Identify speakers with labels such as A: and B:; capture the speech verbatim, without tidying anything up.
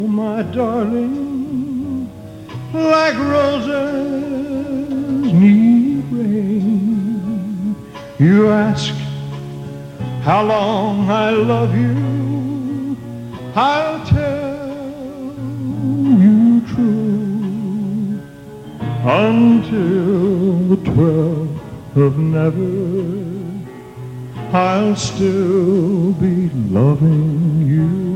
A: My darling, like roses need rain. You ask how long I love you, I'll tell you true. Until the twelfth of never, I'll still be loving you.